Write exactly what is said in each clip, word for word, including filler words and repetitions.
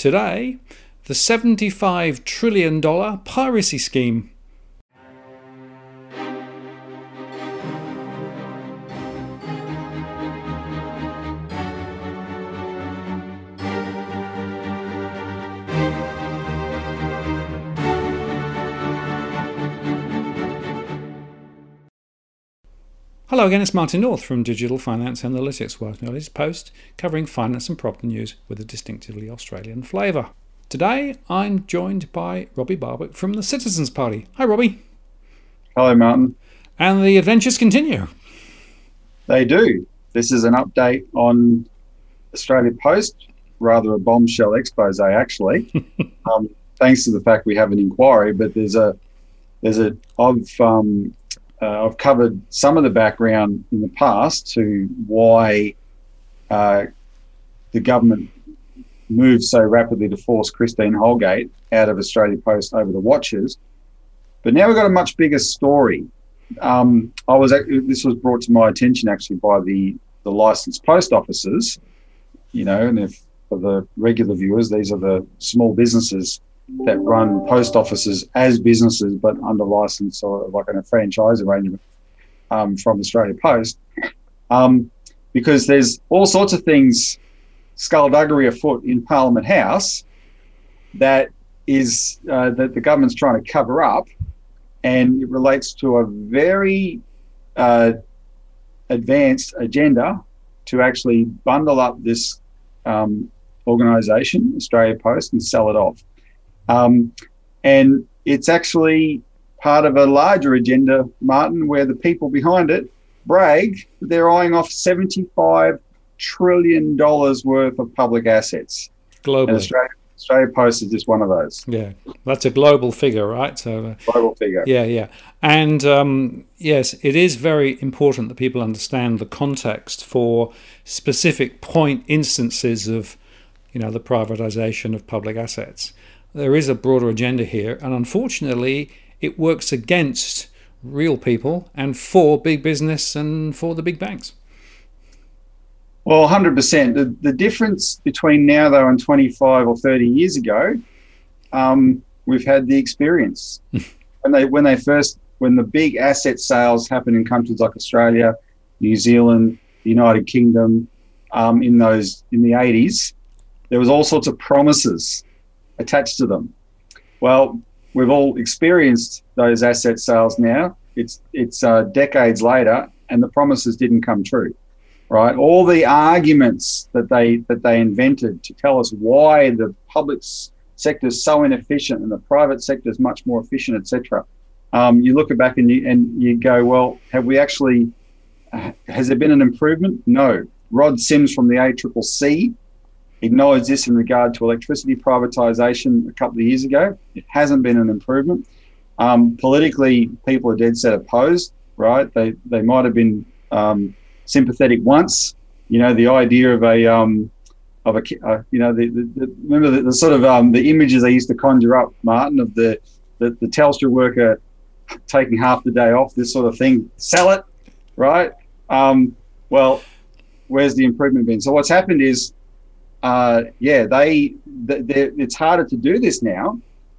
Today, the seventy-five trillion dollars piracy scheme. Hello again, it's Martin North from Digital Finance Analytics, working on his post covering finance and property news with a distinctively Australian flavour. Today I'm joined by Robbie Barwick from the Citizens Party. Hi Robbie. Hello Martin. And the adventures continue. They do. This is an update on Australia Post, rather a bombshell expose actually. um, thanks to the fact we have an inquiry, but there's a, there's a, I've, um, Uh, I've covered some of the background in the past to why uh, the government moved so rapidly to force Christine Holgate out of Australia Post over the Watchers. But now we've got a much bigger story. Um, I was this was brought to my attention actually by the the licensed post officers. You know, and if for the regular viewers, these are the small businesses that run post offices as businesses but under license or like in a franchise arrangement um, from Australia Post, um, because there's all sorts of things skullduggery afoot in Parliament House that is uh, that the government's trying to cover up, and it relates to a very uh, advanced agenda to actually bundle up this um, organisation, Australia Post, and sell it off. Um, and it's actually part of a larger agenda, Martin, where the people behind it brag that they're eyeing off seventy-five trillion dollars worth of public assets. Globally. And Australia, Australia Post is just one of those. Yeah, that's a global figure, right? So uh, global figure. Yeah, yeah. And um, yes, it is very important that people understand the context for specific point instances of, you know, the privatisation of public assets. There is a broader agenda here, and unfortunately it works against real people and for big business and for the big banks. Well, one hundred percent. The, the difference between now, though, and twenty-five or thirty years ago, um, we've had the experience. when they when they first, when the big asset sales happen in countries like Australia, New Zealand, the United Kingdom, um, in those in the eighties, there was all sorts of promises attached to them. Well, we've all experienced those asset sales now. It's it's uh, decades later, and the promises didn't come true, right? All the arguments that they that they invented to tell us why the public sector is so inefficient and the private sector is much more efficient, et cetera. Um, you look back and you and you go, well, have we actually? Uh, has there been an improvement? No. Rod Sims from the A C C C acknowledged this in regard to electricity privatisation a couple of years ago. It hasn't been an improvement. Um, politically, people are dead set opposed, right? They they might have been um, sympathetic once. You know, the idea of a um, of a uh, you know the, the, the remember the, the sort of um, the images they used to conjure up, Martin, of the, the the Telstra worker taking half the day off, this sort of thing. Sell it, right? Um, well, where's the improvement been? So what's happened is. Uh, yeah, they, they it's harder to do this now,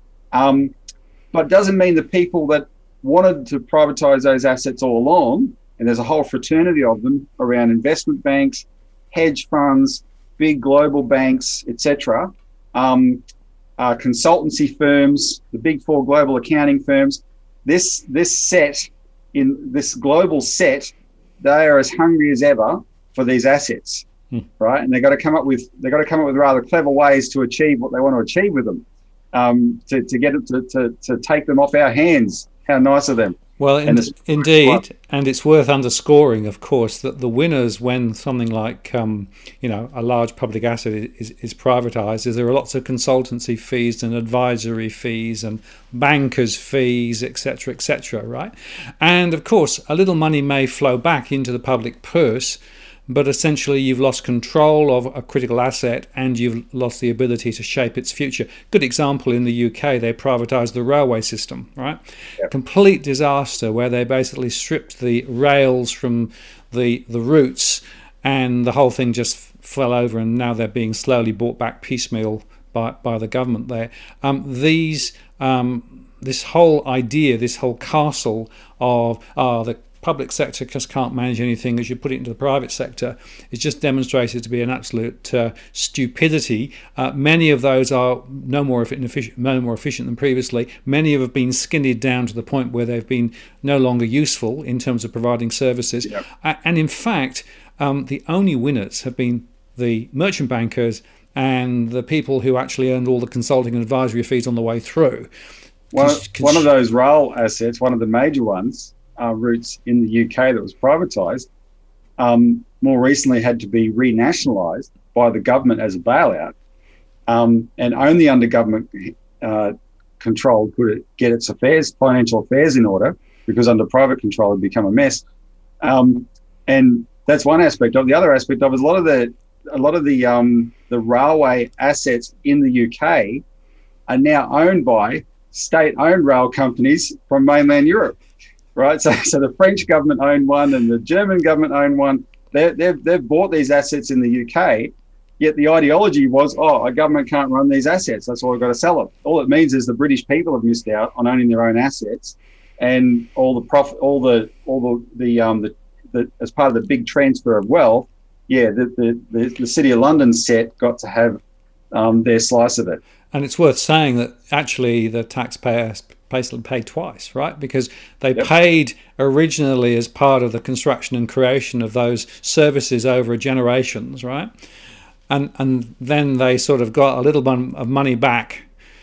um, but doesn't mean the people that wanted to privatise those assets all along, and there's a whole fraternity of them around investment banks, hedge funds, big global banks, et cetera, um, uh, consultancy firms, the big four global accounting firms. This this set in this global set, they are as hungry as ever for these assets. Right, and they've got to come up with they've got to come up with rather clever ways to achieve what they want to achieve with them, um, to to get it to, to to take them off our hands. How nice of them! Well, in, indeed, and it's worth underscoring, of course, that the winners when something like um, you know a large public asset is, is privatised is there are lots of consultancy fees and advisory fees and bankers' fees, et cetera, et cetera. Right, and of course, a little money may flow back into the public purse. But essentially you've lost control of a critical asset and you've lost the ability to shape its future. Good example in the U K, they privatised the railway system, right? Yep. Complete disaster where they basically stripped the rails from the the routes and the whole thing just fell over, and now they're being slowly brought back piecemeal by, by the government there. Um, these um, this whole idea, this whole castle of uh, the public sector just can't manage anything, as you put it into the private sector, is just demonstrated to be an absolute uh, stupidity. Uh, many of those are no more efficient, no more efficient than previously. Many have been skinned down to the point where they've been no longer useful in terms of providing services. Yep. Uh, and in fact, um, the only winners have been the merchant bankers and the people who actually earned all the consulting and advisory fees on the way through. One, one of those rail assets, one of the major ones, Uh, routes in the U K that was privatised, um, more recently had to be renationalised by the government as a bailout, um, and only under government uh, control could it get its affairs, financial affairs in order, because under private control it would become a mess. Um, and that's one aspect of it. The other aspect of it is a lot of the a lot of the um, the railway assets in the U K are now owned by state-owned rail companies from mainland Europe. Right, so so the French government owned one and the German government owned one. They're, they've they've bought these assets in the U K, yet the ideology was, oh, a government can't run these assets. That's why we've got to sell it. All it means is the British people have missed out on owning their own assets, and all the profit, all the all the the um the, the as part of the big transfer of wealth. Yeah, the the the, the City of London set got to have um, their slice of it. And it's worth saying that actually the taxpayers basically paid twice, right? Because they yep. paid originally as part of the construction and creation of those services over generations, right? And and then they sort of got a little bit of money back,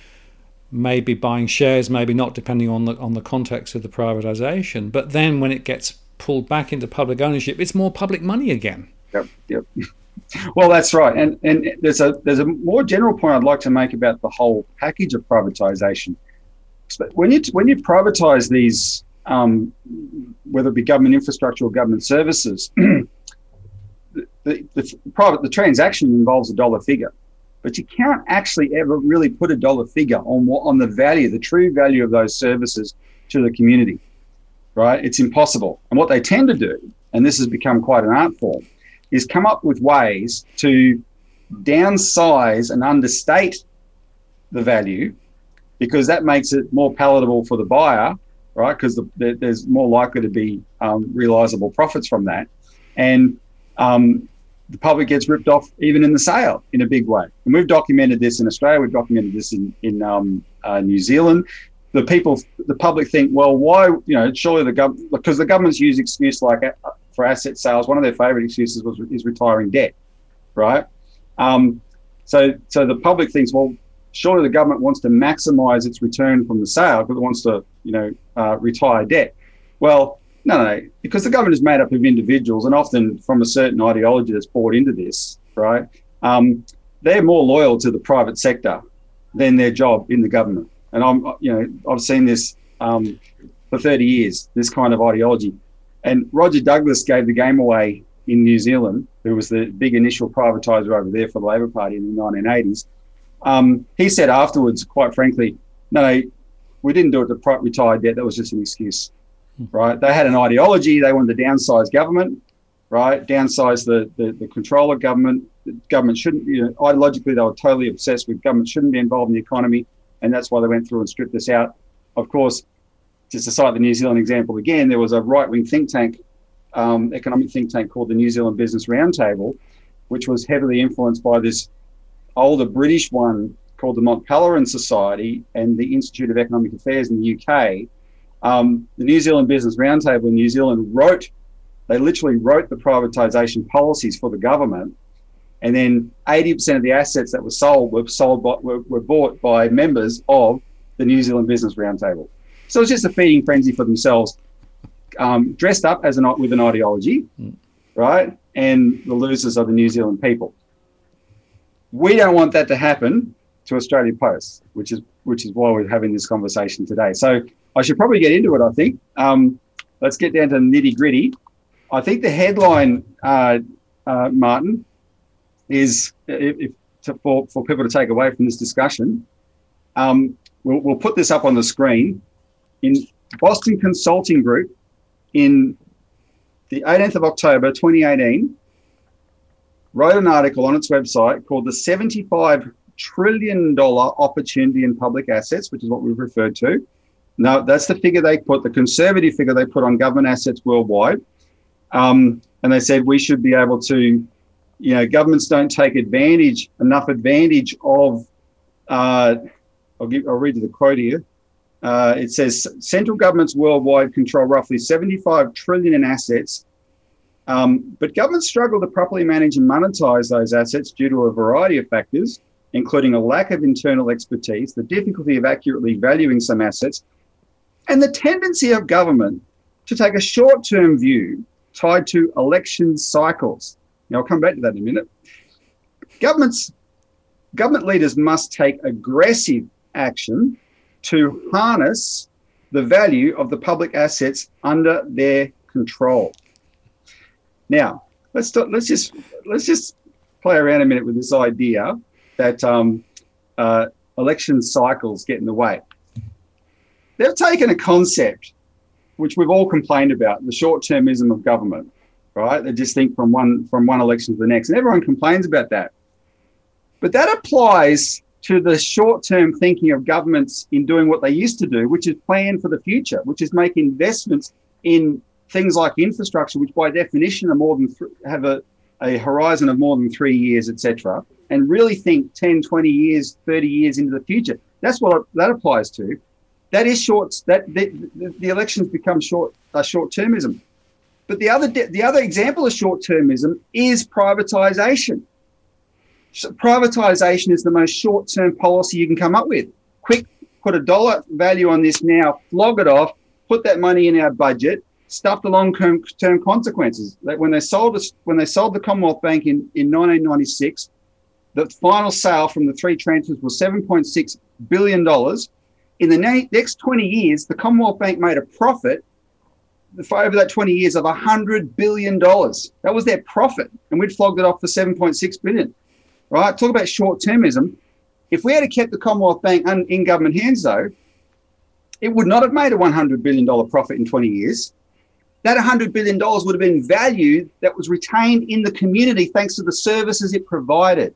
maybe buying shares, maybe not, depending on the on the context of the privatization. But then when it gets pulled back into public ownership, it's more public money again. Yep, yep. Well, that's right. And and there's a there's a more general point I'd like to make about the whole package of privatisation. When you when you privatise these, um, whether it be government infrastructure or government services, the, the, the private the transaction involves a dollar figure, but you can't actually ever really put a dollar figure on what on the value, the true value of those services to the community, right? It's impossible. And what they tend to do, and this has become quite an art form, is come up with ways to downsize and understate the value, because that makes it more palatable for the buyer, right? Because the, the, there's more likely to be um, realisable profits from that. And um, the public gets ripped off even in the sale in a big way. And we've documented this in Australia. We've documented this in, in um, uh, New Zealand. The people, the public think, well, why, you know, surely the government, because the government's used excuse like uh, for asset sales, one of their favourite excuses was is retiring debt, right? Um, so, so the public thinks, well, surely the government wants to maximise its return from the sale because it wants to, you know, uh, retire debt. Well, no, no, because the government is made up of individuals, and often from a certain ideology that's bought into this, right? Um, they're more loyal to the private sector than their job in the government. And I'm, you know, I've seen this um, for thirty years, this kind of ideology. And Roger Douglas gave the game away in New Zealand, who was the big initial privatiser over there for the Labor Party in the nineteen eighties. Um, he said afterwards, quite frankly, no, no, we didn't do it to retire debt. That was just an excuse, right? They had an ideology. They wanted to downsize government, right? Downsize the, the, the control of government. The government shouldn't, you know, ideologically, they were totally obsessed with government shouldn't be involved in the economy. And that's why they went through and stripped this out. Of course, just to cite the New Zealand example again, there was a right-wing think tank, um, economic think tank called the New Zealand Business Roundtable, which was heavily influenced by this older British one called the Mont Pelerin Society and the Institute of Economic Affairs in the U K. Um, the New Zealand Business Roundtable in New Zealand wrote, they literally wrote the privatisation policies for the government, and then eighty percent of the assets that were sold were sold by, were, were bought by members of the New Zealand Business Roundtable. So it's just a feeding frenzy for themselves, um, dressed up as an with an ideology, mm. right? And the losers are the New Zealand people. We don't want that to happen to Australia Post, which is which is why we're having this conversation today. So I should probably get into it, I think. Um, let's get down to the nitty gritty. I think the headline, uh, uh, Martin, is if, if to, for, for people to take away from this discussion, um, we'll, we'll put this up on the screen. In Boston Consulting Group, in the eighteenth of October twenty eighteen, wrote an article on its website called the seventy-five trillion dollar opportunity in public assets, which is what we've referred to. No, that's the figure they put, the conservative figure they put on government assets worldwide. Um, and they said we should be able to, you know, governments don't take advantage, enough advantage of, uh, I'll, give, I'll read you the quote here. Uh, it says, central governments worldwide control roughly seventy-five trillion in assets, um, but governments struggle to properly manage and monetize those assets due to a variety of factors, including a lack of internal expertise, the difficulty of accurately valuing some assets, and the tendency of government to take a short-term view tied to election cycles. Now, I'll come back to that in a minute. Governments, government leaders must take aggressive action to harness the value of the public assets under their control. Now, let's start, let's just let's just play around a minute with this idea that um, uh, election cycles get in the way. They've taken a concept which we've all complained about, the short-termism of government, right? They just think from one from one election to the next, and everyone complains about that. But that applies to the short-term thinking of governments in doing what they used to do, which is plan for the future, which is make investments in things like infrastructure, which by definition are more than th- have a, a horizon of more than three years, et cetera, and really think ten, twenty years, thirty years into the future. That's what that applies to. That is short. That the, the, the elections become short uh, short-termism. But the other the other example of short-termism is privatisation. So privatisation is the most short-term policy you can come up with. Quick, put a dollar value on this now, flog it off, put that money in our budget, stuff the long-term term consequences. That when they sold us, when they sold the Commonwealth Bank in, in nineteen ninety-six, the final sale from the three tranches was seven point six billion dollars. In the na- next twenty years, the Commonwealth Bank made a profit for over that twenty years of one hundred billion dollars. That was their profit, and we'd flogged it off for seven point six billion dollars. Right? Talk about short-termism. If we had kept the Commonwealth Bank un- in government hands, though, it would not have made a one hundred billion dollars profit in twenty years. That one hundred billion dollars would have been value that was retained in the community thanks to the services it provided.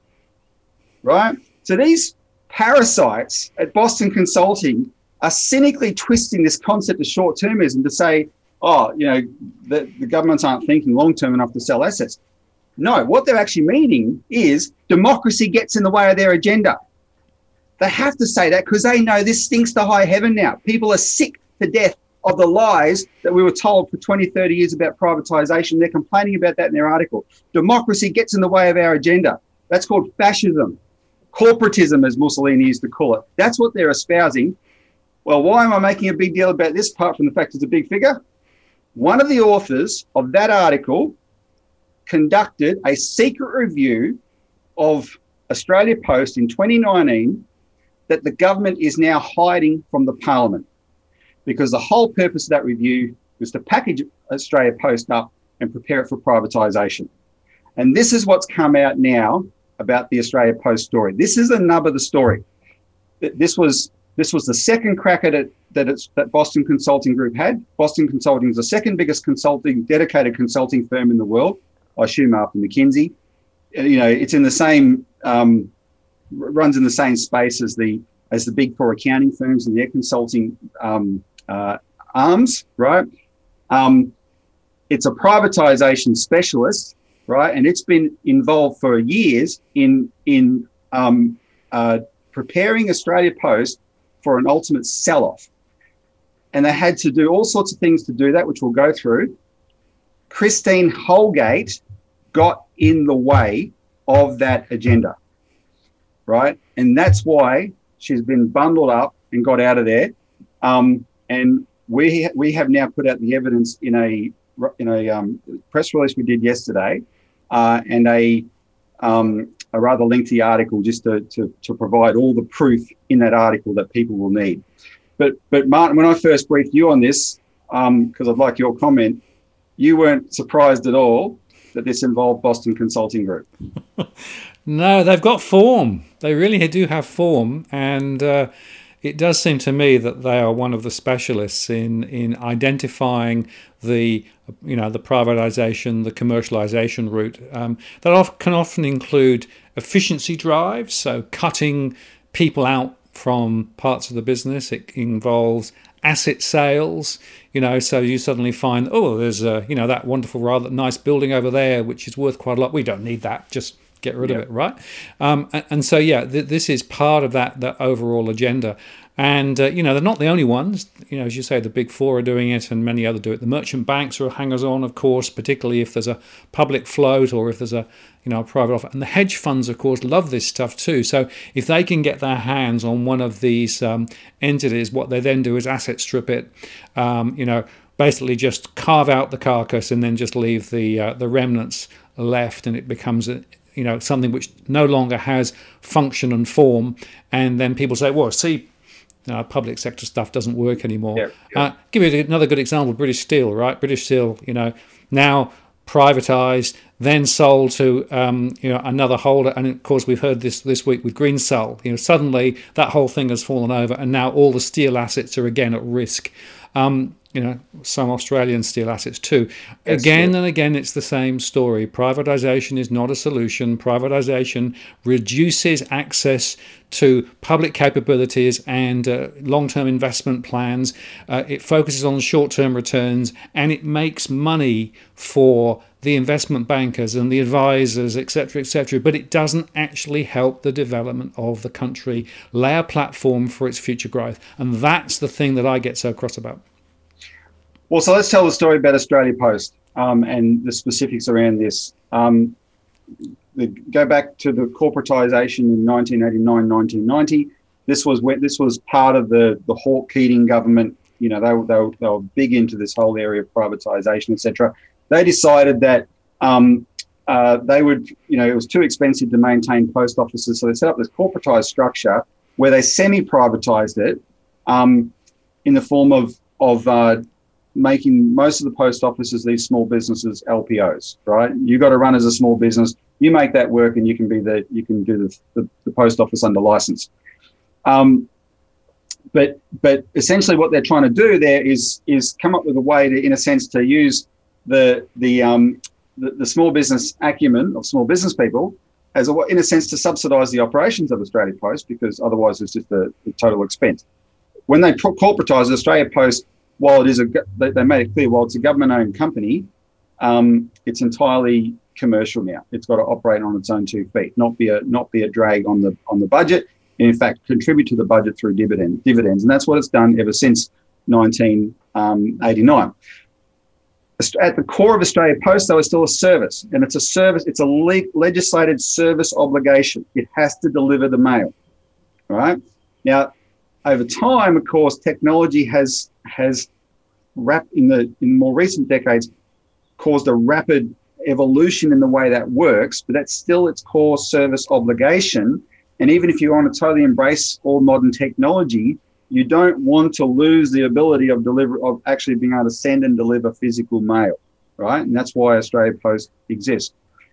Right? So these parasites at Boston Consulting are cynically twisting this concept of short-termism to say, oh, you know, the, the governments aren't thinking long-term enough to sell assets. No, what they're actually meaning is democracy gets in the way of their agenda. They have to say that because they know this stinks to high heaven now. People are sick to death of the lies that we were told for twenty, thirty years about privatisation. They're complaining about that in their article. Democracy gets in the way of our agenda. That's called fascism. Corporatism, as Mussolini used to call it. That's what they're espousing. Well, why am I making a big deal about this apart from the fact it's a big figure? One of the authors of that article conducted a secret review of Australia Post in twenty nineteen that the government is now hiding from the Parliament, because the whole purpose of that review was to package Australia Post up and prepare it for privatisation. And this is what's come out now about the Australia Post story. This is the nub of the story. This was this was the second crack at it that it's that Boston Consulting Group had. Boston Consulting is the second biggest consulting, dedicated consulting firm in the world, I assume after McKinsey. You know, it's in the same, um, runs in the same space as the as the big four accounting firms and their consulting um, uh, arms, right? Um, it's a privatisation specialist, right? And it's been involved for years in in um, uh, preparing Australia Post for an ultimate sell-off. And they had to do all sorts of things to do that, which we'll go through. Christine Holgate got in the way of that agenda, right? And that's why she's been bundled up and got out of there. Um, and we we have now put out the evidence in a in a um, press release we did yesterday, uh, and a um, a rather lengthy article just to, to to provide all the proof in that article that people will need. But but Martin, when I first briefed you on this, because um, I'd like your comment, you weren't surprised at all that this involved Boston Consulting Group. No, they've got form. They really do have form, and uh, it does seem to me that they are one of the specialists in in identifying the you know the privatization, the commercialization route. Um, that often, can often include efficiency drives, so cutting people out from parts of the business. It involves asset sales, you know, so you suddenly find, oh, there's a, you know, that wonderful, rather nice building over there, which is worth quite a lot. We don't need that. Just get rid yep. of it, right? Um, and, and so, yeah, th- this is part of that that overall agenda. And, uh, you know, they're not the only ones. You know, as you say, the big four are doing it and many others do it. The merchant banks are hangers-on, of course, particularly if there's a public float or if there's a, you know, a private offer. And the hedge funds, of course, love this stuff too. So if they can get their hands on one of these um, entities, what they then do is asset strip it, um, you know, basically just carve out the carcass and then just leave the uh, the remnants left, and it becomes a, you know, something which no longer has function and form. And then people say, well, see, Uh, public sector stuff doesn't work anymore. Yeah, yeah. Uh, give you another good example: British Steel, right? British Steel, you know, now privatized, then sold to um, you know another holder, and of course we've heard this this week with Greensill. You know, suddenly that whole thing has fallen over, and now all the steel assets are again at risk. Um, you know, some Australian steel assets too. Yes, again yeah. and again, it's the same story. Privatization is not a solution. Privatization reduces access to public capabilities and uh, long-term investment plans. Uh, it focuses on short-term returns, and it makes money for the investment bankers and the advisors, et cetera, et cetera. But it doesn't actually help the development of the country, lay a platform for its future growth. And that's the thing that I get so cross about. Well, so let's tell the story about Australia Post um, and the specifics around this. Um, the, go back to the corporatisation in nineteen eighty-nine, nineteen ninety. This was where, this was part of the the Hawke Keating government. You know, they were, they were, they were big into this whole area of privatisation, et cetera. They decided that um, uh, they would, you know, it was too expensive to maintain post offices, so they set up this corporatised structure where they semi-privatised it um, in the form of of uh, making most of the post offices, these small businesses, L P Os, right? You got to run as a small business. You make that work, and you can be the you can do the the, the post office under license. Um, but but essentially, what they're trying to do there is is come up with a way to, in a sense, to use the the um the, the small business acumen of small business people as a in a sense to subsidise the operations of Australia Post, because otherwise it's just a, a total expense. When they corporatised Australia Post, while it is a, they made it clear, while it's a government-owned company, um, it's entirely commercial now. It's got to operate on its own two feet, not be a not be a drag on the on the budget, and in fact contribute to the budget through dividend dividends. And that's what it's done ever since nineteen eighty-nine. At the core of Australia Post, though, is still a service, and it's a service. It's a le- legislated service obligation. It has to deliver the mail. All right. Now, over time, of course, technology has has rap in the in more recent decades caused a rapid evolution in the way that works, but that's still its core service obligation. And even if you want to totally embrace all modern technology, you don't want to lose the ability of deliver of actually being able to send and deliver physical mail, right? And that's why Australia Post exists.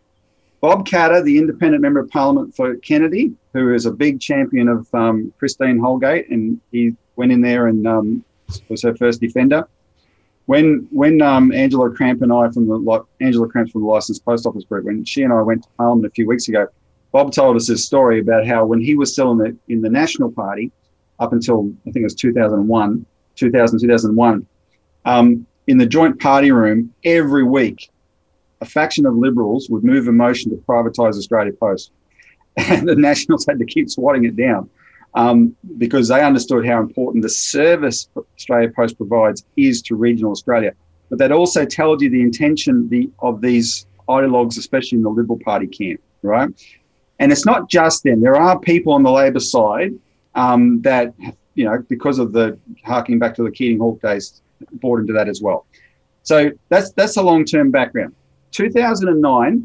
Bob Katter, the independent member of Parliament for Kennedy, who is a big champion of um, Christine Holgate, and he went in there and um, was her first defender. When when um, Angela Cramp and I from the Angela Cramp from the Licensed Post Office Group, when she and I went to Parliament a few weeks ago, Bob told us this story about how when he was still in the in the National Party, up until I think it was two thousand one, two thousand, two thousand one, um, in the joint party room every week, a faction of Liberals would move a motion to privatise Australia Post, and the Nationals had to keep swatting it down um, because they understood how important the service Australia Post provides is to regional Australia. But that also tells you the intention the, of these ideologues, especially in the Liberal Party camp, right? And it's not just them. There are people on the Labor side um, that, you know, because of the harking back to the Keating Hawke days, bought into that as well. So that's that's a long-term background. two thousand nine,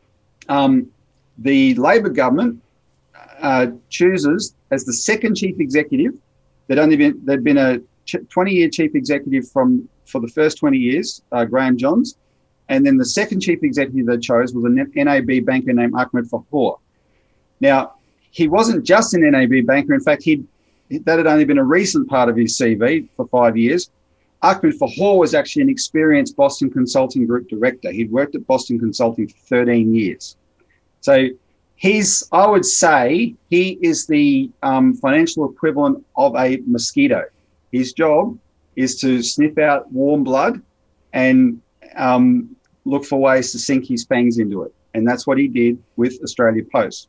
um, the Labor government uh, chooses as the second chief executive. They'd only been they'd been a twenty-year chief executive from for the first twenty years, uh, Graham Johns, and then the second chief executive they chose was an N A B banker named Ahmed Fahour. Now, he wasn't just an N A B banker. In fact, he'd that had only been a recent part of his C V for five years. Ahmed Fahour was actually an experienced Boston Consulting Group director. He'd worked at Boston Consulting for thirteen years. So he's, I would say, he is the um, financial equivalent of a mosquito. His job is to sniff out warm blood and um, look for ways to sink his fangs into it. And that's what he did with Australia Post.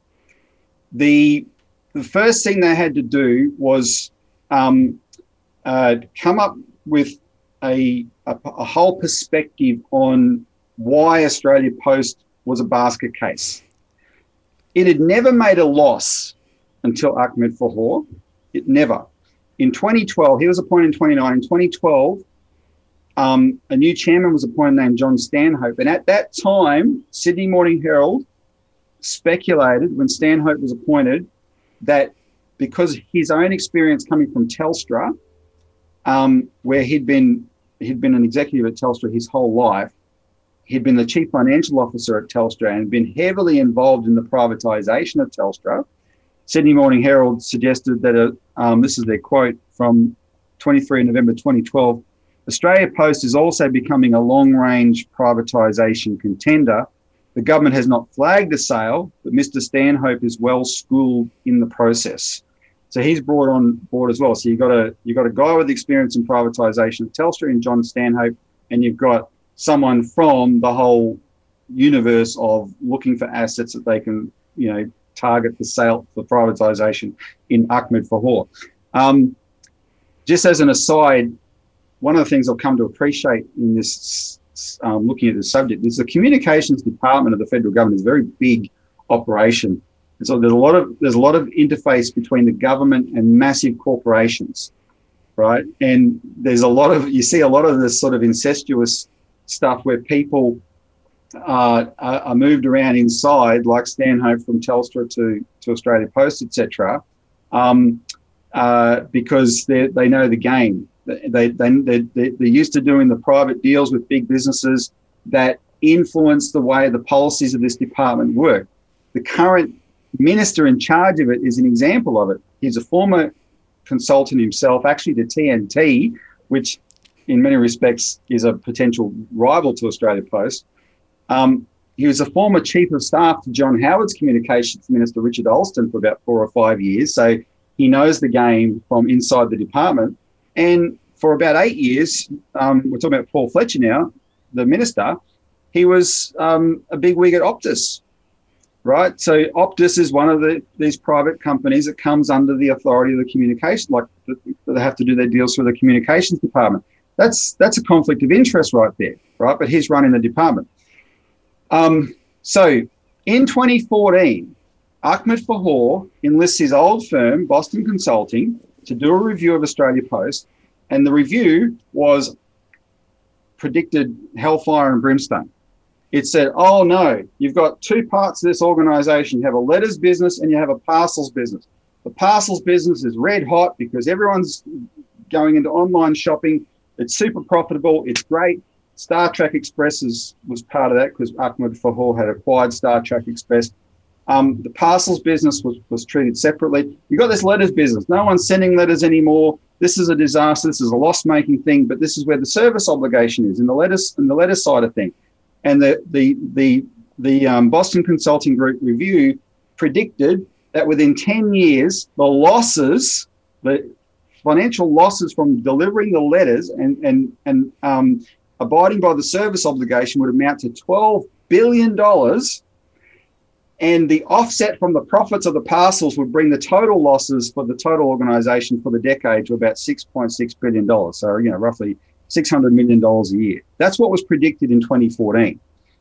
The, the first thing they had to do was um, uh, come up with A, a, a whole perspective on why Australia Post was a basket case. It had never made a loss until Ahmed Fahour. It never. In twenty twelve, he was appointed in twenty nine. In twenty twelve, um, a new chairman was appointed named John Stanhope. And at that time, Sydney Morning Herald speculated when Stanhope was appointed that because his own experience coming from Telstra, um, where he'd been he'd been an executive at Telstra his whole life, he'd been the chief financial officer at Telstra and been heavily involved in the privatisation of Telstra. Sydney Morning Herald suggested that, a, um, this is their quote from twenty-third of November twenty twelve, Australia Post is also becoming a long-range privatisation contender. The government has not flagged the sale, but Mister Stanhope is well schooled in the process. So he's brought on board as well. So you've got a you've got a guy with experience in privatisation of Telstra in John Stanhope, and you've got someone from the whole universe of looking for assets that they can, you know, target for sale, for privatisation in Ahmed Fahour. Um, just as an aside, one of the things I've come to appreciate in this, um, looking at this subject, is the communications department of the federal government is a very big operation. And so there's a lot of there's a lot of interface between the government and massive corporations, right? And there's a lot of you see a lot of this sort of incestuous stuff where people uh, are moved around inside, like Stanhope from Telstra to to Australia Post, et cetera, um, uh, because they they know the game. They they they they're used to doing the private deals with big businesses that influence the way the policies of this department work. The current minister in charge of it is an example of it. He's a former consultant himself, actually to T N T, which in many respects is a potential rival to Australia Post. Um, he was a former chief of staff to John Howard's communications minister, Richard Alston, for about four or five years. So he knows the game from inside the department. And for about eight years, um, we're talking about Paul Fletcher now, the minister, he was um, a big wig at Optus, right? So Optus is one of the, these private companies that comes under the authority of the communication, like they have to do their deals through the communications department. That's that's a conflict of interest right there, right? But he's running the department. Um, so in twenty fourteen, Ahmed Fahour enlists his old firm, Boston Consulting, to do a review of Australia Post, and the review was predicted hellfire and brimstone. It said, oh no, you've got two parts of this organisation. You have a letters business and you have a parcels business. The parcels business is red hot because everyone's going into online shopping. It's super profitable. It's great. Star Trek Express is, was part of that because Ahmed Fahour had acquired Star Trek Express. Um, the parcels business was, was treated separately. You've got this letters business. No one's sending letters anymore. This is a disaster. This is a loss-making thing, but this is where the service obligation is in the letters in the letter side of things. And the the the the um, Boston Consulting Group review predicted that within ten years, the losses, the financial losses from delivering the letters and and and um, abiding by the service obligation would amount to twelve billion dollars. And the offset from the profits of the parcels would bring the total losses for the total organisation for the decade to about six point six billion dollars. So, you know, roughly six hundred million dollars a year. That's what was predicted in twenty fourteen.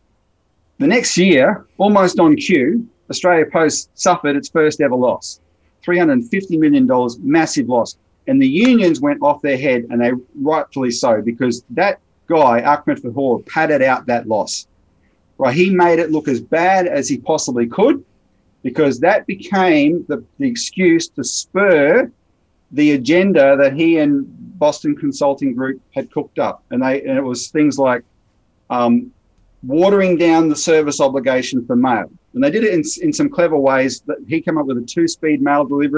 The next year, almost on cue, Australia Post suffered its first ever loss, three hundred fifty million dollars, massive loss. And the unions went off their head, and they rightfully so, because that guy, Ahmed Fahour, padded out that loss. Right, he made it look as bad as he possibly could, because that became the, the excuse to spur the agenda that he and Boston Consulting Group had cooked up. And, they, and it was things like um, watering down the service obligation for mail. And they did it in, in some clever ways. That he came up with a two-speed mail delivery.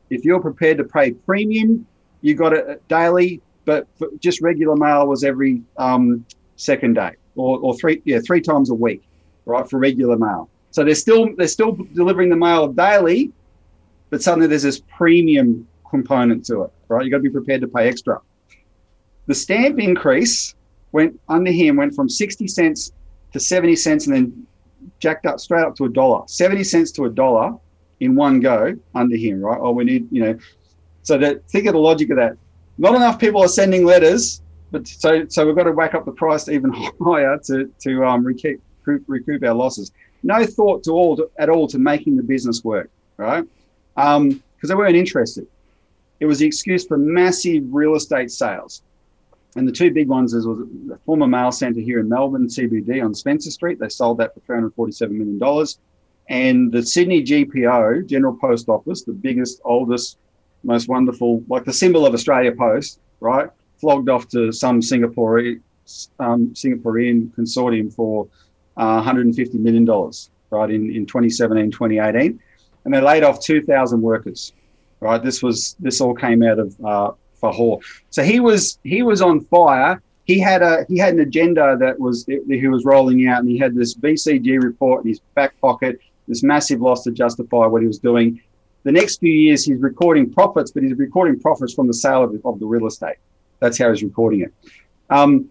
If you're prepared to pay premium, you got it daily, but just regular mail was every um, second day or, or three, yeah, three times a week, right, for regular mail. So they're still they're still delivering the mail daily, but suddenly there's this premium component to it, right? You got to be prepared to pay extra. The stamp increase went under him went from sixty cents to seventy cents, and then jacked up straight up to a dollar. seventy cents to a dollar in one go under him, right? Oh, we need, you know, so that think of the logic of that. Not enough people are sending letters, but so so we've got to whack up the price even higher to to um, recoup recoup our losses. No thought to all to, at all to making the business work, right? Um, because they weren't interested. It was the excuse for massive real estate sales. And the two big ones is, was the former mail centre here in Melbourne, C B D on Spencer Street. They sold that for three hundred forty-seven million dollars. And the Sydney G P O, General Post Office, the biggest, oldest, most wonderful, like the symbol of Australia Post, right, flogged off to some Singapore, um, Singaporean consortium for uh, one hundred fifty million dollars, right, in, in twenty seventeen, twenty eighteen. And they laid off two thousand workers, right? This was this all came out of uh, Fahor. So he was he was on fire. He had a he had an agenda that was that he was rolling out, and he had this B C G report in his back pocket, this massive loss to justify what he was doing. The next few years, he's recording profits, but he's recording profits from the sale of, of the real estate. That's how he's recording it. Um,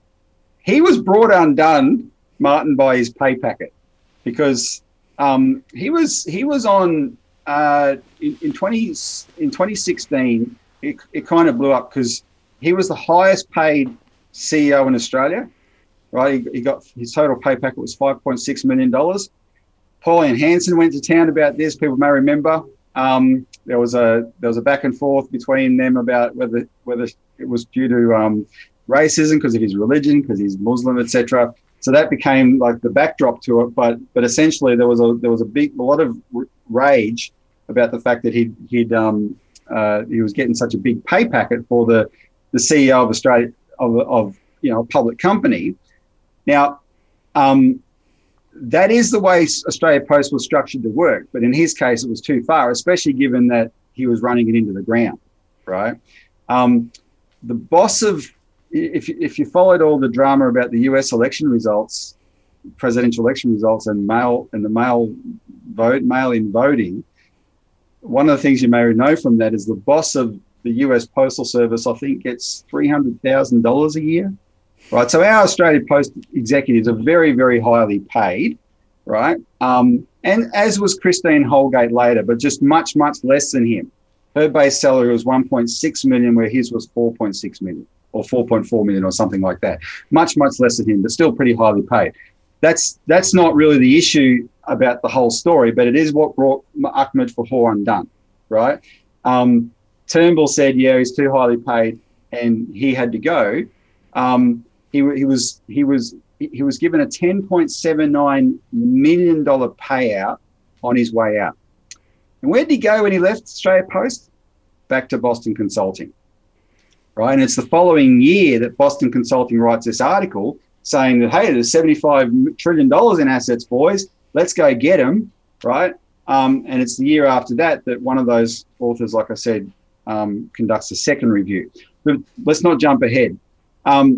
he was brought undone, Martin, by his pay packet, because um, he was he was on uh, in, in twenty in twenty sixteen. It, it kind of blew up because he was the highest paid C E O in Australia, right? He, he got his total pay packet was five point six million dollars. Pauline Hanson went to town about this. People may remember. Um, there was a there was a back and forth between them about whether whether it was due to um, racism because of his religion, because he's Muslim, et cetera. So that became like the backdrop to it. But but essentially there was a there was a big a lot of rage about the fact that he he'd um, uh, he was getting such a big pay packet for the the C E O of Australia of of you know a public company. Now. Um, That is the way Australia Post was structured to work. But in his case, it was too far, especially given that he was running it into the ground, right? Um, the boss of, if, if you followed all the drama about the U S election results, presidential election results and mail and the mail vote, mail-in voting, one of the things you may know from that is the boss of the U S Postal Service, I think, gets three hundred thousand dollars a year. Right, so our Australia Post executives are very, very highly paid, right? Um, and as was Christine Holgate later, but just much, much less than him. Her base salary was one point six million, where his was four point six million or four point four million or something like that. Much, much less than him, but still pretty highly paid. That's that's not really the issue about the whole story, but it is what brought Ahmed Fahor undone, right? Um, Turnbull said, yeah, he's too highly paid, and he had to go. Um, He, he was he was he was given a ten point seven nine million dollar payout on his way out. And where did he go when he left Australia Post? Back to Boston Consulting, right? And it's the following year that Boston Consulting writes this article saying that, hey, there's seventy-five trillion dollars in assets, boys. Let's go get them, right? Um, and it's the year after that that one of those authors, like I said, um, conducts a second review. But let's not jump ahead. Um,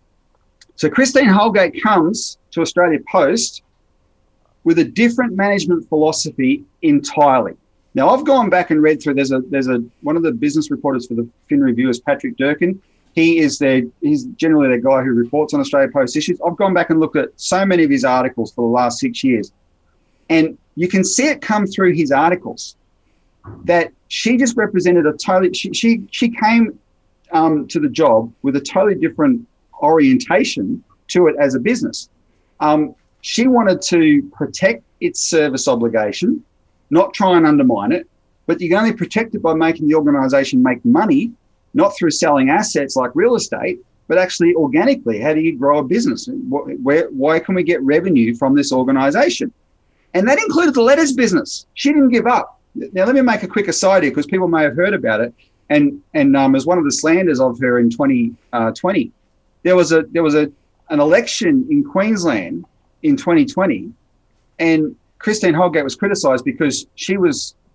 So Christine Holgate comes to Australia Post with a different management philosophy entirely. Now, I've gone back and read through. There's a there's a one of the business reporters for the Fin Review is Patrick Durkin. He is the he's generally the guy who reports on Australia Post issues. I've gone back and looked at so many of his articles for the last six years, and you can see it come through his articles that she just represented a totally. She she she came um, to the job with a totally different orientation to it as a business. Um, she wanted to protect its service obligation, not try and undermine it, but you can only protect it by making the organisation make money, not through selling assets like real estate, but actually organically. How do you grow a business? Where, why can we get revenue from this organisation? And that included the letters business. She didn't give up. Now, let me make a quick aside here because people may have heard about it. And, and um, as one of the slanders of her in twenty twenty, There was a there was a an election in Queensland in twenty twenty, and Christine Holgate was criticised because she was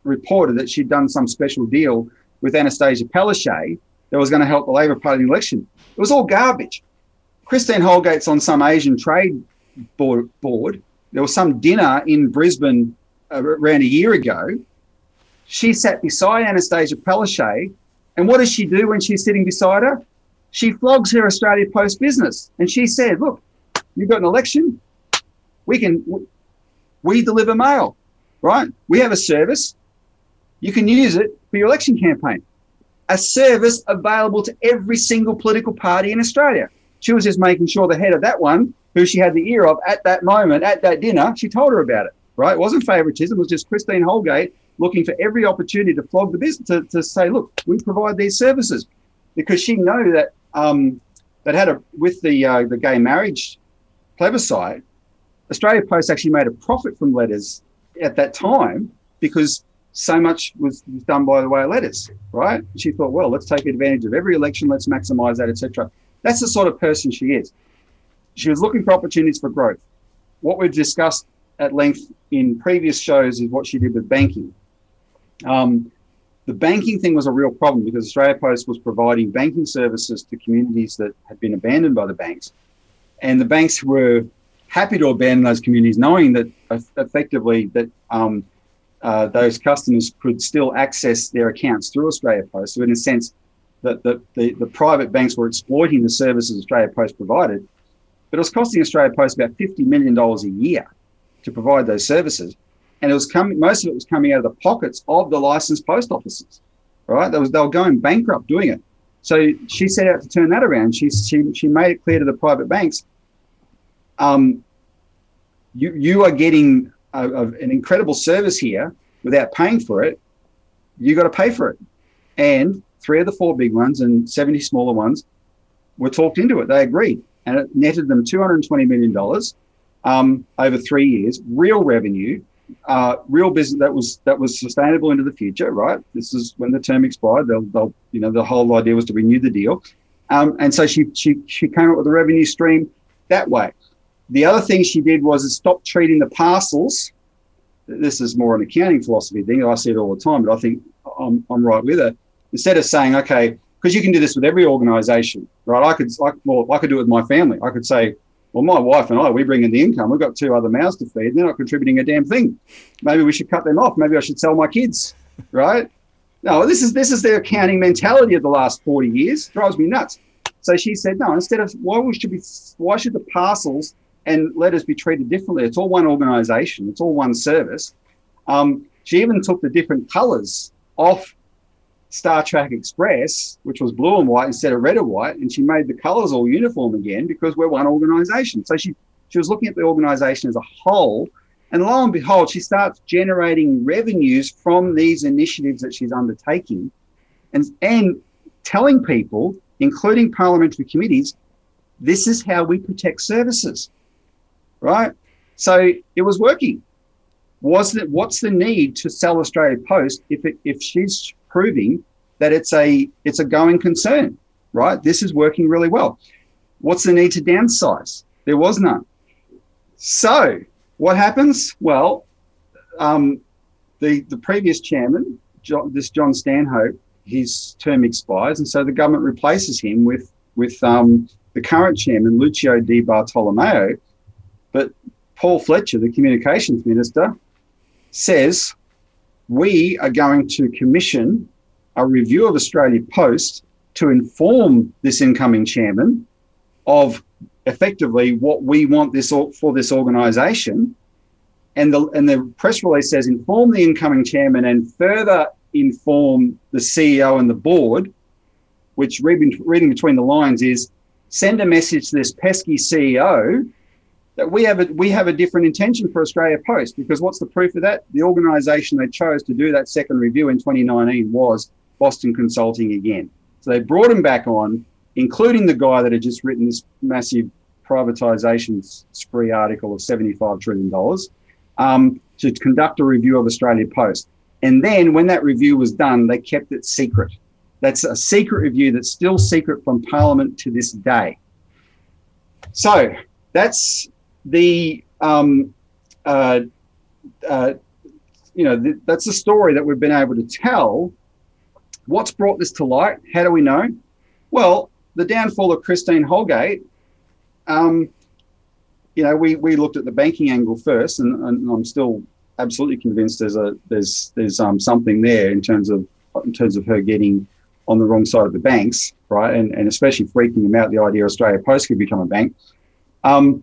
reported that she'd done some special deal with Anastasia Palaszczuk that was going to help the Labor Party in the election. It was all garbage. Christine Holgate's on some Asian trade board. board. There was some dinner in Brisbane uh, around a year ago. She sat beside Anastasia Palaszczuk, and what does she do when she's sitting beside her? She flogs her Australia Post business, and she said, look, you've got an election, we can, we deliver mail, right? We have a service, you can use it for your election campaign. A service available to every single political party in Australia. She was just making sure the head of that one, who she had the ear of at that moment, at that dinner, she told her about it, right? It wasn't favouritism, it was just Christine Holgate looking for every opportunity to flog the business, to, to say, look, we provide these services. Because she knew that um, that had a, with the uh, the gay marriage plebiscite, Australia Post actually made a profit from letters at that time because so much was, was done by the way of letters, right? She thought, well, let's take advantage of every election, let's maximise that, et cetera. That's the sort of person she is. She was looking for opportunities for growth. What we've discussed at length in previous shows is what she did with banking. Um, the banking thing was a real problem because Australia Post was providing banking services to communities that had been abandoned by the banks. And the banks were happy to abandon those communities, knowing that uh, effectively that um, uh, those customers could still access their accounts through Australia Post. So in a sense, that the, the, the private banks were exploiting the services Australia Post provided, but it was costing Australia Post about fifty million dollars a year to provide those services. And it was coming, most of it was coming out of the pockets of the licensed post offices, right? They, was, they were going bankrupt doing it. So she set out to turn that around. She, she, she made it clear to the private banks, um, you, you are getting a, a, an incredible service here without paying for it. You got to pay for it. And three of the four big ones and seventy smaller ones were talked into it. They agreed. And it netted them two hundred twenty million dollars um, over three years, real revenue, uh, real business that was that was sustainable into the future, right? This is when the term expired. They'll, they'll you know, the whole idea was to renew the deal. Um, and so she, she, she came up with a revenue stream that way. The other thing she did was stop treating the parcels. This is more an accounting philosophy thing. I see it all the time, but I think I'm, I'm right with it. Instead of saying, okay, because you can do this with every organisation, right? I could, I, well, I could do it with my family. I could say, well, my wife and I, we bring in the income. We've got two other mouths to feed. They're not contributing a damn thing. Maybe we should cut them off. Maybe I should sell my kids, right? No, this is this is their accounting mentality of the last forty years. Drives me nuts. So she said, no. Instead of why we should be, why should the parcels and letters be treated differently? It's all one organisation. It's all one service. Um, she even took the different colours off Star Trek Express, which was blue and white instead of red and white, and she made the colours all uniform again because we're one organisation. So she, she was looking at the organisation as a whole, and lo and behold, she starts generating revenues from these initiatives that she's undertaking and, and telling people, including parliamentary committees, this is how we protect services, right? So it was working. Was it, what's the need to sell Australia Post if it, if she's proving that it's a it's a going concern, right? This is working really well. What's the need to downsize? There was none. So what happens? Well, um, the the previous chairman, John, this John Stanhope, his term expires, and so the government replaces him with with um, the current chairman, Lucio Di Bartolomeo. But Paul Fletcher, the communications minister, says, we are going to commission a review of Australia Post to inform this incoming chairman of effectively what we want this for this organisation. And the, and the press release says, inform the incoming chairman and further inform the C E O and the board, which reading, reading between the lines is, send a message to this pesky C E O that we have a, we have a different intention for Australia Post, because what's the proof of that? The organisation they chose to do that second review in twenty nineteen was Boston Consulting again. So they brought him back on, including the guy that had just written this massive privatisation spree article of seventy-five trillion dollars, um, to conduct a review of Australia Post. And then when that review was done, they kept it secret. That's a secret review that's still secret from Parliament to this day. So that's the um, uh, uh, you know, th- that's a story that we've been able to tell. What's brought this to light? How do we know? Well, the downfall of Christine Holgate, um, you know, we we looked at the banking angle first, and, and I'm still absolutely convinced there's a there's there's um something there in terms of in terms of her getting on the wrong side of the banks, right? And and especially freaking them out the idea Australia Post could become a bank. Um,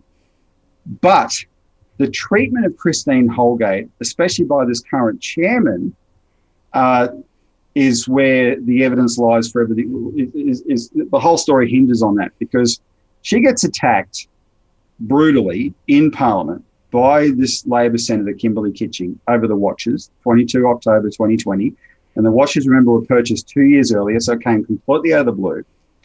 but the treatment of Christine Holgate, especially by this current chairman, uh, is where the evidence lies for everything. Is, is, is the whole story hinges on that, because she gets attacked brutally in Parliament by this Labor Senator, Kimberley Kitching, over the watches, twenty-second of October twenty twenty. And the watches, remember, were purchased two years earlier, so it came completely out of the blue.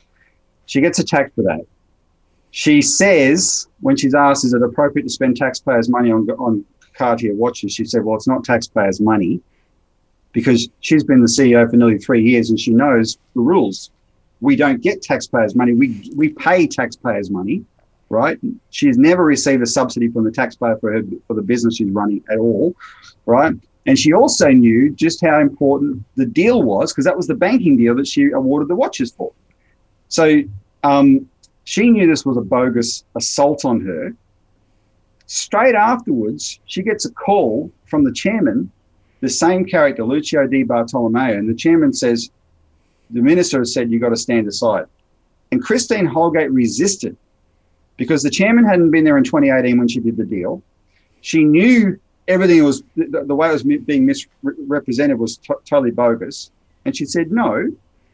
She gets attacked for that. She says, when she's asked, is it appropriate to spend taxpayers' money on, on Cartier watches, she said, well, it's not taxpayers' money, because she's been the C E O for nearly three years and she knows the rules. We don't get taxpayers' money. We we pay taxpayers' money, right? She's never received a subsidy from the taxpayer for her for the business she's running at all, right? And she also knew just how important the deal was, because that was the banking deal that she awarded the watches for. So um, she knew this was a bogus assault on her. Straight afterwards, she gets a call from the chairman, the same character, Lucio Di Bartolomeo, and the chairman says, the minister has said, you've got to stand aside. And Christine Holgate resisted, because the chairman hadn't been there in twenty eighteen when she did the deal. She knew everything was, the, the way it was being misrepresented was t- totally bogus. And she said, no,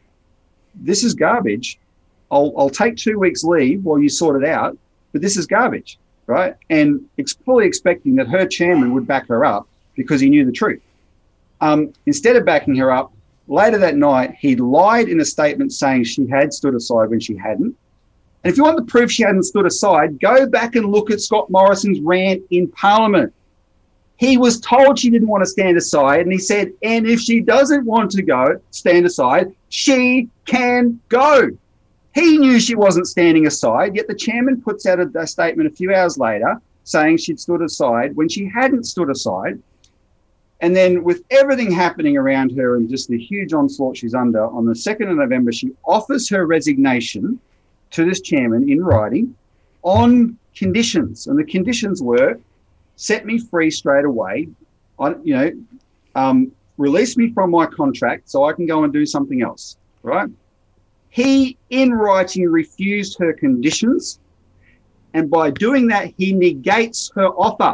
this is garbage. I'll, I'll take two weeks leave while you sort it out, but this is garbage, right? And ex- fully expecting that her chairman would back her up because he knew the truth. Um, instead of backing her up, later that night, he lied in a statement saying she had stood aside when she hadn't. And if you want the proof she hadn't stood aside, go back and look at Scott Morrison's rant in Parliament. He was told she didn't want to stand aside, and he said, and if she doesn't want to go, stand aside, she can go. He knew she wasn't standing aside, yet the chairman puts out a, a statement a few hours later saying she'd stood aside when she hadn't stood aside. And then with everything happening around her and just the huge onslaught she's under, on the second of November, she offers her resignation to this chairman in writing on conditions. And the conditions were, set me free straight away, on, you know, um, release me from my contract so I can go and do something else, right? He, in writing, refused her conditions. And by doing that, he negates her offer.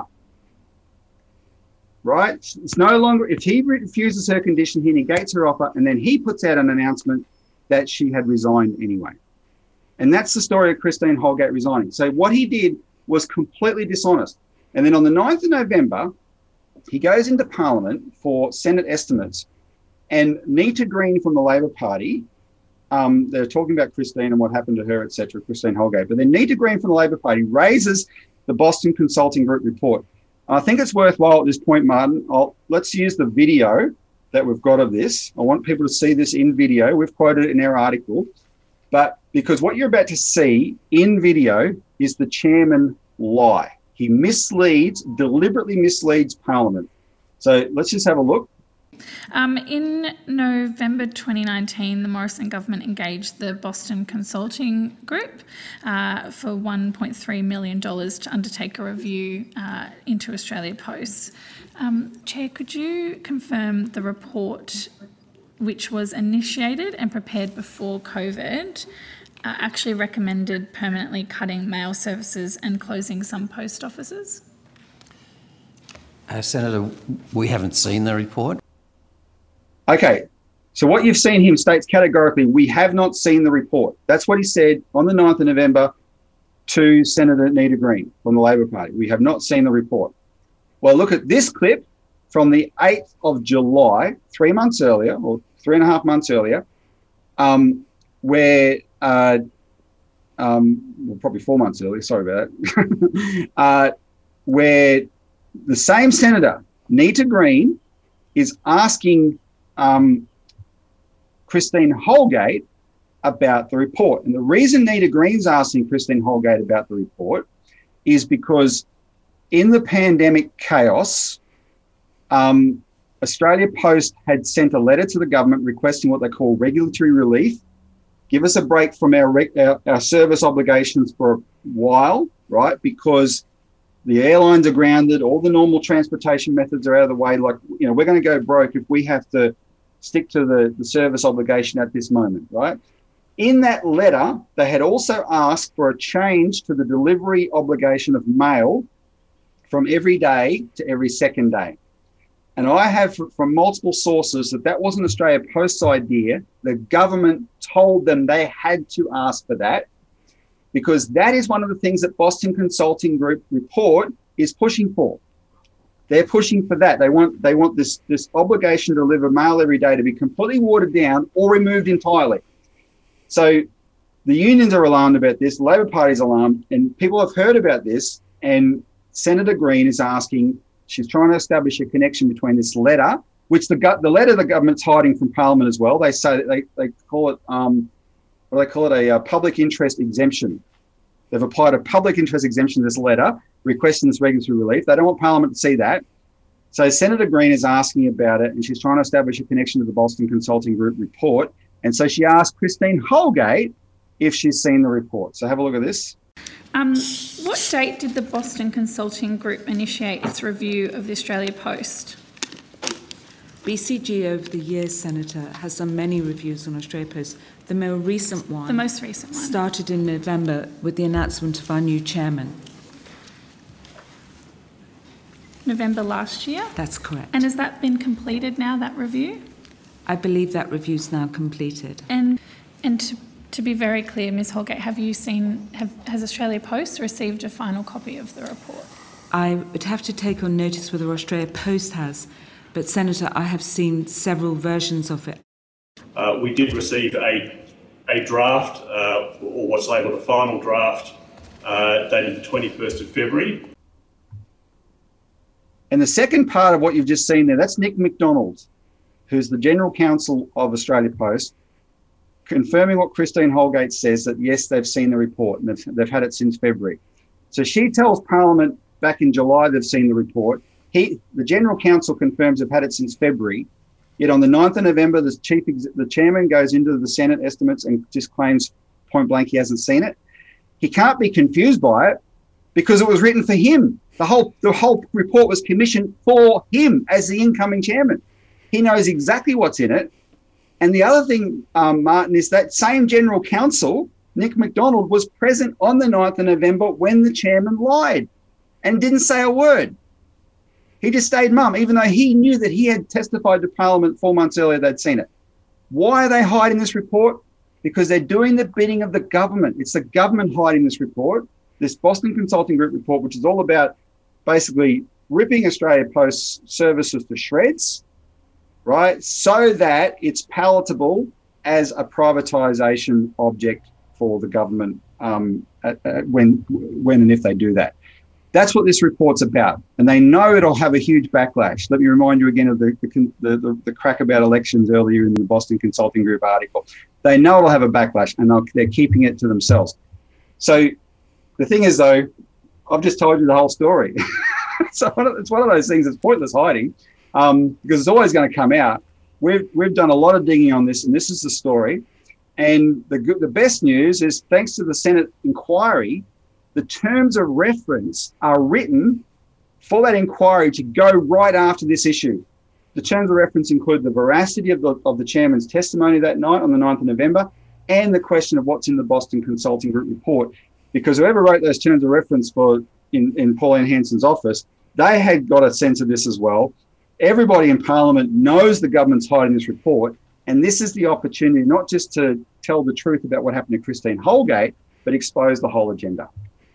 Right? It's no longer, if he refuses her condition, he negates her offer, and then he puts out an announcement that she had resigned anyway. And that's the story of Christine Holgate resigning. So what he did was completely dishonest. And then on the ninth of November, he goes into Parliament for Senate estimates, and Nita Green from the Labor Party, um, they're talking about Christine and what happened to her, et cetera, Christine Holgate. But then Nita Green from the Labor Party raises the Boston Consulting Group report. I think it's worthwhile at this point, Martin, I'll, let's use the video that we've got of this. I want people to see this in video. We've quoted it in our article. But because what you're about to see in video is the chairman lie. He misleads, deliberately misleads Parliament. So let's just have a look. Um, in November twenty nineteen, the Morrison government engaged the Boston Consulting Group uh, for one point three million dollars to undertake a review uh, into Australia Post. Um, Chair, could you confirm the report, which was initiated and prepared before COVID, uh, actually recommended permanently cutting mail services and closing some post offices? Uh, Senator, we haven't seen the report. Okay, so what you've seen him states categorically, we have not seen the report. That's what he said on the ninth of November to Senator Nita Green from the Labor Party. We have not seen the report. Well, look at this clip from the eighth of July, three months earlier, or three and a half months earlier, um, where, uh, um, well, probably four months earlier, sorry about that, uh, where the same Senator, Nita Green, is asking Um, Christine Holgate about the report. And the reason Nita Green's asking Christine Holgate about the report is because in the pandemic chaos, um, Australia Post had sent a letter to the government requesting what they call regulatory relief. Give us a break from our, our, our service obligations for a while, right? Because the airlines are grounded, all the normal transportation methods are out of the way. Like, you know, we're going to go broke if we have to stick to the, the service obligation at this moment, right? In that letter, they had also asked for a change to the delivery obligation of mail from every day to every second day. And I have from multiple sources that that wasn't Australia Post's idea. The government told them they had to ask for that, because that is one of the things that Boston Consulting Group report is pushing for. They're pushing for that. They want they want this, this obligation to deliver mail every day to be completely watered down or removed entirely. So the unions are alarmed about this, the Labor Party's alarmed, and people have heard about this, and Senator Green is asking, she's trying to establish a connection between this letter, which the the letter the government's hiding from Parliament as well. They say that they, they call it, um, what do they call it, a, a public interest exemption. They've applied a public interest exemption to this letter, requesting this regulatory relief. They don't want Parliament to see that. So Senator Green is asking about it, and she's trying to establish a connection to the Boston Consulting Group report. And so she asked Christine Holgate if she's seen the report. So have a look at this. Um, what date did the Boston Consulting Group initiate its review of the Australia Post? B C G over the years, Senator, has done many reviews on Australia Post. The more recent one, The most recent one. started in November with the announcement of our new chairman. November last year? That's correct. And has that been completed now, that review? I believe that review's now completed. And and to, to be very clear, Miz Holgate, have you seen, have, has Australia Post received a final copy of the report? I would have to take on notice whether Australia Post has, but Senator, I have seen several versions of it. Uh, we did receive a, a draft, uh, or what's labelled a final draft, uh, dated the twenty-first of February. And the second part of what you've just seen there, that's Nick McDonald, who's the General Counsel of Australia Post, confirming what Christine Holgate says, that yes, they've seen the report and they've, they've had it since February. So she tells Parliament back in July they've seen the report. He, the General Counsel confirms they've had it since February. Yet on the ninth of November, the chief, the chairman goes into the Senate estimates and just claims point blank he hasn't seen it. He can't be confused by it because it was written for him. The whole, the whole report was commissioned for him as the incoming chairman. He knows exactly what's in it. And the other thing, um, Martin, is that same General Counsel, Nick McDonald, was present on the ninth of November when the chairman lied and didn't say a word. He just stayed mum, even though he knew that he had testified to Parliament four months earlier they'd seen it. Why are they hiding this report? Because they're doing the bidding of the government. It's the government hiding this report, this Boston Consulting Group report, which is all about basically ripping Australia Post services to shreds, right, so that it's palatable as a privatisation object for the government um, at, at when, when and if they do that. That's what this report's about, and they know it'll have a huge backlash. Let me remind you again of the the, the, the crack about elections earlier in the Boston Consulting Group article. They know it'll have a backlash, and they're keeping it to themselves. So the thing is, though, I've just told you the whole story. So it's one of those things that's pointless hiding, um, because it's always going to come out. We've we've done a lot of digging on this, and this is the story. And the the best news is, thanks to the Senate inquiry, the terms of reference are written for that inquiry to go right after this issue. The terms of reference include the veracity of the, of the chairman's testimony that night on the ninth of November and the question of what's in the Boston Consulting Group report. Because whoever wrote those terms of reference for in, in Pauline Hanson's office, they had got a sense of this as well. Everybody in Parliament knows the government's hiding this report, and this is the opportunity not just to tell the truth about what happened to Christine Holgate, but expose the whole agenda.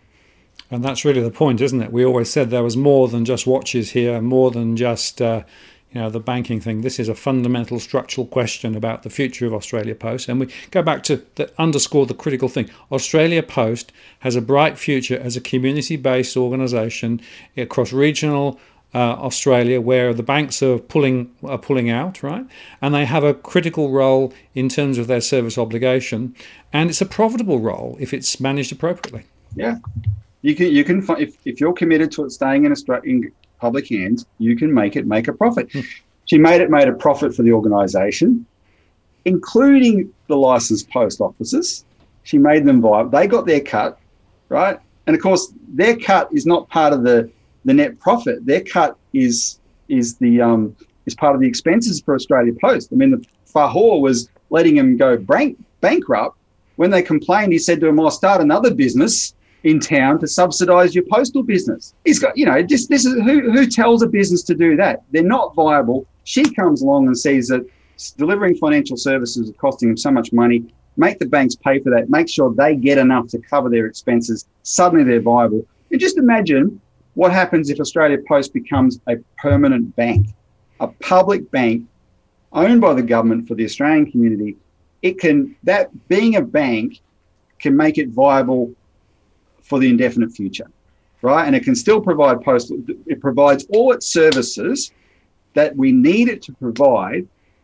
And that's really the point, isn't it? We always said there was more than just watches here, more than just uh, you know, the banking thing. This is a fundamental structural question about the future of Australia Post. And we go back to the, underscore the critical thing. Australia Post has a bright future as a community-based organisation across regional uh, Australia, where the banks are pulling are pulling out, right? And they have a critical role in terms of their service obligation, and it's a profitable role if it's managed appropriately. Yeah. You can, you can, if, if you're committed to it staying in, Australia, in public hands, you can make it make a profit. Hmm. She made it made a profit for the organisation, including the licensed post offices. She made them viable. They got their cut, right? And of course, their cut is not part of the, the net profit. Their cut is is the um, is part of the expenses for Australia Post. I mean, the Fahor was letting him go bank, bankrupt. When they complained, he said to him, "I'll start another business in town to subsidise your postal business." He's got, you know, just this is who who tells a business to do that? They're not viable. She comes along and sees that delivering financial services is costing them so much money. Make the banks pay for that. Make sure they get enough to cover their expenses. Suddenly they're viable. And just imagine what happens if Australia Post becomes a permanent bank, a public bank owned by the government for the Australian community. It can, that being a bank can make it viable for the indefinite future, right? And it can still provide postal, it provides all its services that we need it to provide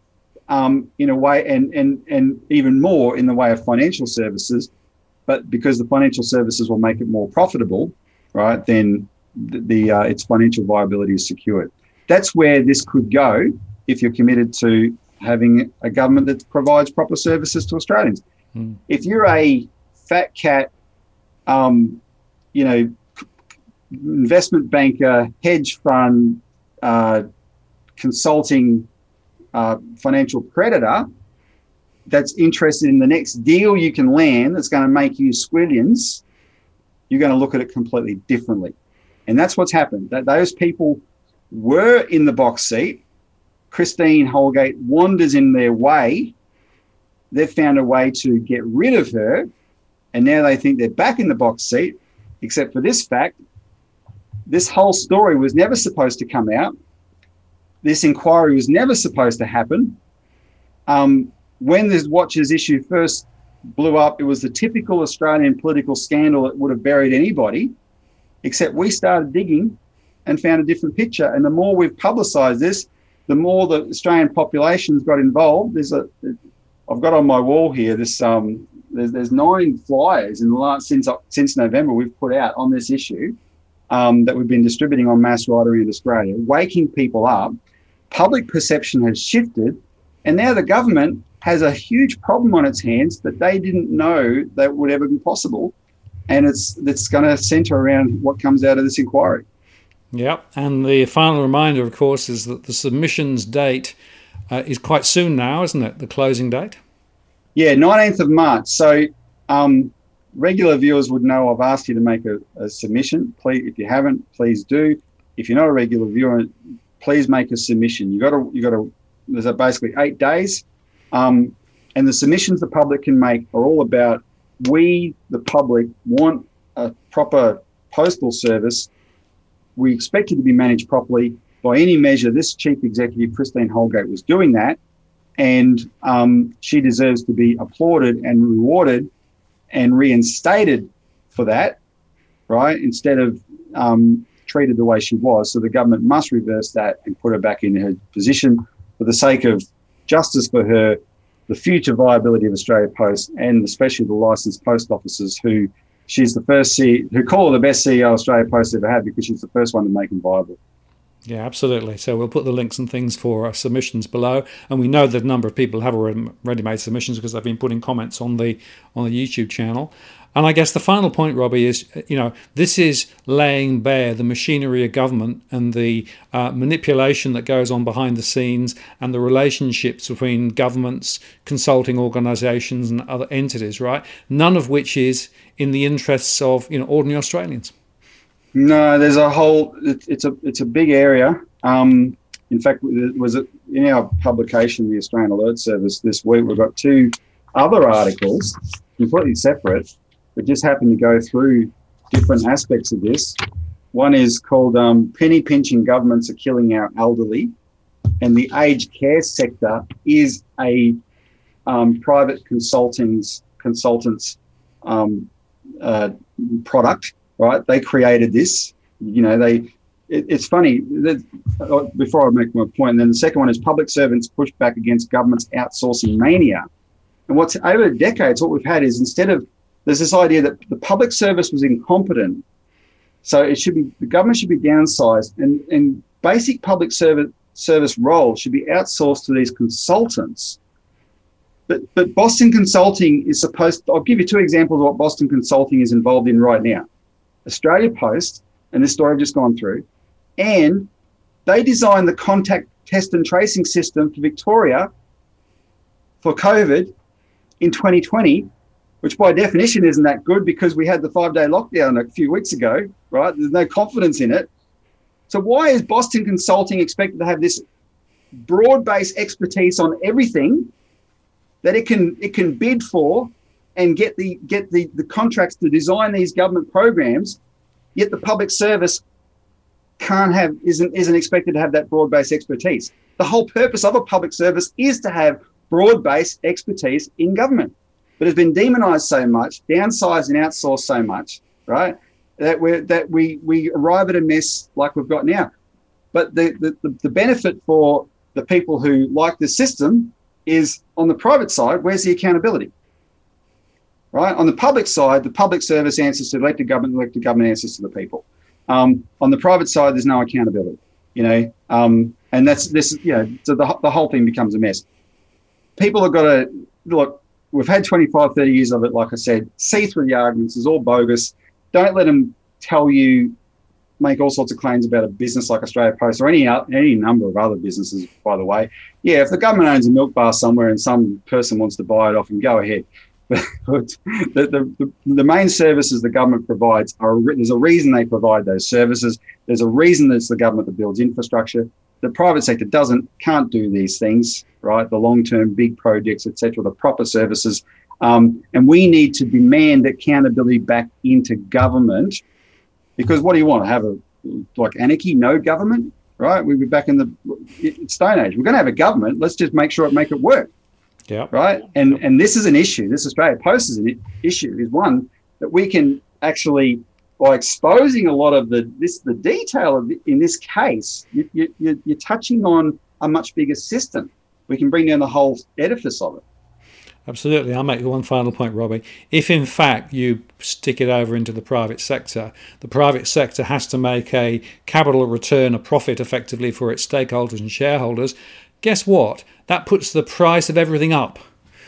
um, in a way, and, and, and even more in the way of financial services, but because the financial services will make it more profitable, right, then the, the uh, its financial viability is secured. That's where this could go if you're committed to having a government that provides proper services to Australians. Mm. If you're a fat cat, um, you know, investment banker, hedge fund, uh, consulting uh, financial creditor that's interested in the next deal you can land that's going to make you squillions, you're going to look at it completely differently. And that's what's happened. That those people were in the box seat. Christine Holgate wanders in their way. They've found a way to get rid of her, and now they think they're back in the box seat, except for this fact. This whole story was never supposed to come out. This inquiry was never supposed to happen. Um, when this Watchers issue first blew up, it was the typical Australian political scandal that would have buried anybody, except we started digging and found a different picture. And the more we've publicised this, the more the Australian population's got involved. There's a, I've got on my wall here this. Um, there's, there's nine flyers in the last since since November we've put out on this issue um, that we've been distributing on mass right around Australia, waking people up. Public perception has shifted, and now the government has a huge problem on its hands that they didn't know that would ever be possible, and it's it's going to centre around what comes out of this inquiry. Yeah, and the final reminder, of course, is that the submissions date uh, is quite soon now, isn't it? The closing date? Yeah, nineteenth of March. So um, regular viewers would know I've asked you to make a, a submission. Please, if you haven't, please do. If you're not a regular viewer, please make a submission. You got to, you got to. There's basically eight days, um, and the submissions the public can make are all about we, the public, want a proper postal service. We expect it to be managed properly. By any measure, this Chief Executive, Christine Holgate, was doing that, and um, she deserves to be applauded and rewarded and reinstated for that, right, instead of um, treated the way she was. So the government must reverse that and put her back in her position for the sake of justice for her, the future viability of Australia Post, and especially the licensed post officers who she's the first C E O, who call her the best C E O Australia Post ever had because she's the first one to make them viable. Yeah, absolutely. So we'll put the links and things for our submissions below, and we know that a number of people have already made submissions because they've been putting comments on the on the YouTube channel. And I guess the final point, Robbie, is, you know, this is laying bare the machinery of government and the uh, manipulation that goes on behind the scenes and the relationships between governments, consulting organisations and other entities, right? None of which is in the interests of, you know, ordinary Australians. No, there's a whole, it, it's a it's a big area. Um, in fact, it was in our publication, the Australian Alert Service, this week, we've got two other articles, completely separate, that just happen to go through different aspects of this. One is called um, Penny Pinching Governments Are Killing Our Elderly, and the aged care sector is a um, private consultants, consultants um, uh, product, right? They created this. You know, they. It, it's funny, that, before I make my point, and then the second one is public servants push back against government's outsourcing mania. And what's over decades, what we've had is instead of, there's this idea that the public service was incompetent, so it should be, the government should be downsized, and, and basic public service service role should be outsourced to these consultants. But, but Boston Consulting is supposed to, I'll give you two examples of what Boston Consulting is involved in right now. Australia Post, and this story I've just gone through, and they designed the contact test and tracing system for Victoria for COVID in twenty twenty, which by definition isn't that good because we had the five-day lockdown a few weeks ago, right? There's no confidence in it. So why is Boston Consulting expected to have this broad-based expertise on everything that it can it can bid for and get the get the, the contracts to design these government programs, yet the public service can't have isn't isn't expected to have that broad-based expertise? The whole purpose of a public service is to have broad-based expertise in government, but it's been demonized so much, downsized and outsourced so much, right? That we that we we arrive at a mess like we've got now. But the, the the benefit for the people who like the system is on the private side, where's the accountability? Right? On the public side, the public service answers to elected government, elected government answers to the people. Um, on the private side, there's no accountability, you know, um, and that's this, you know, so the, the whole thing becomes a mess. People have got to, look, we've had twenty-five, thirty years of it, like I said, see through the arguments, it's all bogus. Don't let them tell you, make all sorts of claims about a business like Australia Post or any any number of other businesses, by the way. Yeah, if the government owns a milk bar somewhere and some person wants to buy it off and go ahead. But the, the, the main services the government provides, are there's a reason they provide those services. There's a reason that it's the government that builds infrastructure. The private sector doesn't, can't do these things, right? The long-term big projects, et cetera, the proper services. Um, and we need to demand accountability back into government, because what do you want? Have a, like anarchy, no government, right? We'd be back in the Stone Age. We're going to have a government. Let's just make sure it make it work. Yeah. Right. And yep. and this is an issue. This Australia Post is an issue. Is one that we can actually, by exposing a lot of the this the detail of the, in this case, you, you, you're touching on a much bigger system. We can bring down the whole edifice of it. Absolutely. I'll make one final point, Robbie. If in fact you stick it over into the private sector, the private sector has to make a capital return, a profit effectively for its stakeholders and shareholders. Guess what? That puts the price of everything up.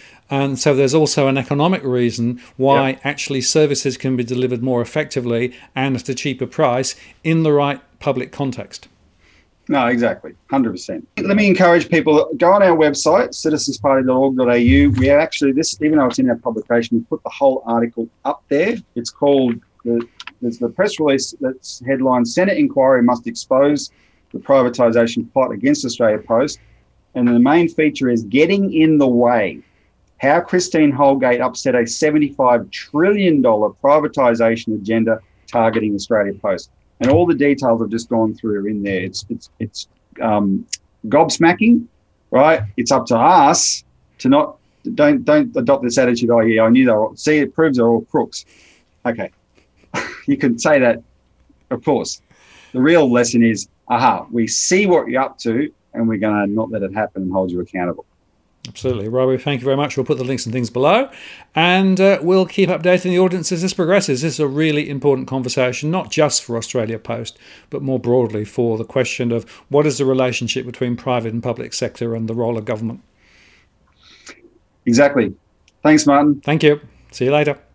And so there's also an economic reason why yep. actually services can be delivered more effectively and at a cheaper price in the right public context. No, exactly. one hundred percent. Let me encourage people, go on our website, citizens party dot org dot a u. We actually, this, even though it's in our publication, we put the whole article up there. It's called, the, there's the press release that's headlined, Senate Inquiry Must Expose the Privatisation Plot Against Australia Post. And the main feature is Getting in the Way, how Christine Holgate upset a seventy-five trillion dollars privatisation agenda targeting Australia Post. And all the details I've just gone through are in there. It's it's it's um, gobsmacking, right? It's up to us to not don't don't adopt this attitude. Oh yeah, I knew they were. See, it proves they're all crooks. Okay, you can say that, of course. The real lesson is, aha, we see what you're up to, and we're going to not let it happen and hold you accountable. Absolutely. Robbie, thank you very much. We'll put the links and things below, and uh, we'll keep updating the audience as this progresses. This is a really important conversation, not just for Australia Post, but more broadly for the question of what is the relationship between private and public sector and the role of government. Exactly. Thanks, Martin. Thank you. See you later.